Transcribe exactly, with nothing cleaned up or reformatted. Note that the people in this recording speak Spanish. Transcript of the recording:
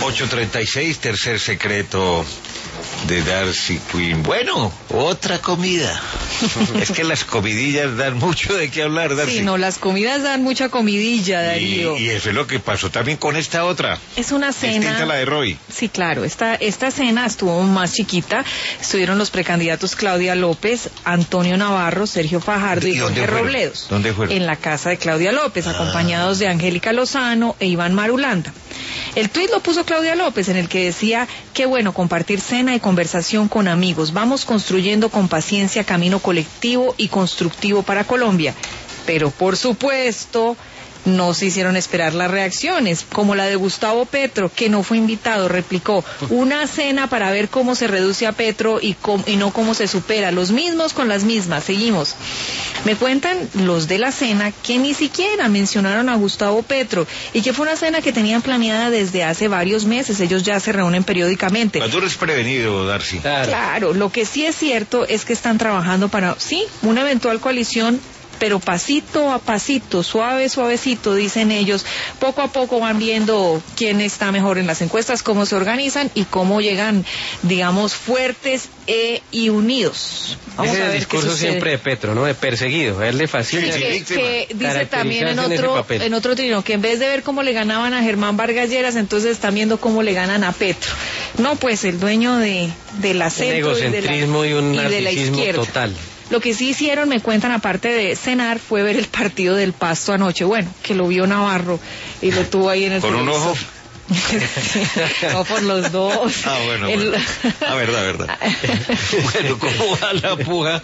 ocho treinta y seis, tercer secreto de Darcy Quinn. Bueno, otra comida. Es que las comidillas dan mucho de qué hablar, Darcy. Sí, no, las comidas dan mucha comidilla, Darío. Y, y eso es lo que pasó también con esta otra. Es una cena. Distinta a la de Roy. Sí, claro. Esta, esta cena estuvo más chiquita. Estuvieron los precandidatos Claudia López, Antonio Navarro, Sergio Fajardo y, y Jorge fueron? Robledos. ¿Dónde fueron? En la casa de Claudia López, ah. acompañados de Angélica Lozano e Iván Marulanda. El tuit lo puso Claudia López, en el que decía: qué bueno compartir cena y conversación con amigos. Vamos construyendo con paciencia camino colectivo y constructivo para Colombia. Pero por supuesto, no se hicieron esperar las reacciones, como la de Gustavo Petro, que no fue invitado, replicó: una cena para ver cómo se reduce a Petro y, com- y no cómo se supera, los mismos con las mismas. Seguimos. Me cuentan los de la cena que ni siquiera mencionaron a Gustavo Petro y que fue una cena que tenían planeada desde hace varios meses. Ellos ya se reúnen periódicamente. Pero tú eres prevenido, Darcy. Claro. Claro, lo que sí es cierto es que están trabajando para, sí, una eventual coalición, pero pasito a pasito, suave, suavecito, dicen ellos. Poco a poco van viendo quién está mejor en las encuestas, cómo se organizan y cómo llegan, digamos, fuertes e, y unidos. Vamos Ese a es ver el discurso siempre de Petro, ¿no? De perseguido. A él le fascina. Sí, que, sí, que dice también en otro, en, en otro trino que en vez de ver cómo le ganaban a Germán Vargas Lleras, entonces están viendo cómo le ganan a Petro. No, pues el dueño de, de la centro un egocentrismo y, de la, y un y de la narcisismo izquierda. Total. Lo que sí hicieron, me cuentan, aparte de cenar, fue ver el partido del Pasto anoche. Bueno, que lo vio Navarro y lo tuvo ahí en el ¿Con televisor. un ojo? No, por los dos. Ah, bueno, el... bueno. Ah, verdad, verdad. Bueno, ¿cómo va la puja